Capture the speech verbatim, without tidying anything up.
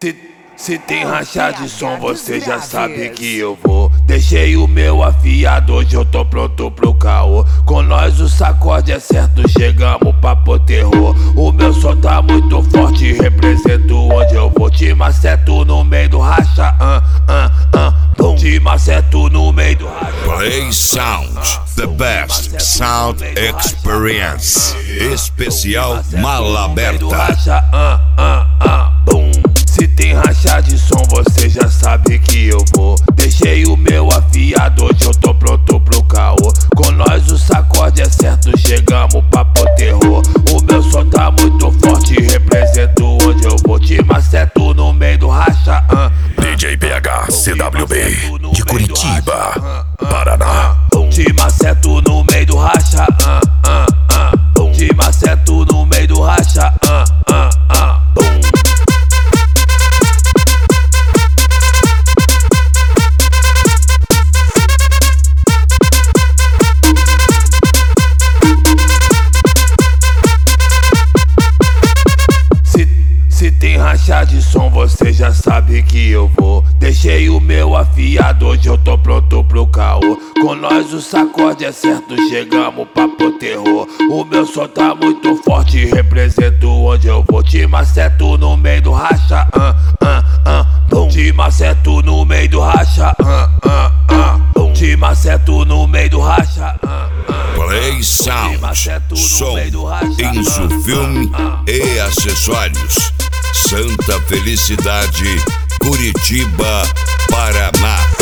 Se, se tem racha de som, você já sabe que eu vou. Deixei o meu afiado, hoje eu tô pronto pro caô. Com nós o sacode é certo, chegamos pra pôr terror. O meu som tá muito forte, represento onde eu vou. Te maceto no meio do racha, ah, ah, ah, bum. Te maceto no meio do racha. Play Sound, the best sound experience. Especial Mala Aberta. Ah, ah, ah, bum. Se tem racha de som, você já sabe que eu vou. Deixei o meu afiado, hoje eu tô pronto pro caô. Com nós o sacode é certo, chegamos pra pôr terror. O meu som tá muito forte, represento onde eu vou. Te maceto no meio do racha, ah, D J P H C W B de Curitiba, Paraná. Te maceto no meio do racha, ah, ah, ah, bum. Te maceto no meio do racha, ah, ah, ah, bum. Se tem racha de som, você já sabe que eu vou. Deixei o meu afiado, hoje eu tô pronto pro caô. Com nós o sacode é certo, chegamos pra pôr terror. O meu som tá muito forte, represento onde eu vou. Te maceto no meio do racha, ah, ah, ah, bum. Te maceto no meio do racha, ah, ah, ah, bum. Te maceto no meio do racha, ah, ah. Play Sound, som, insufilme e acessórios. Santa Felicidade, Curitiba, Paraná.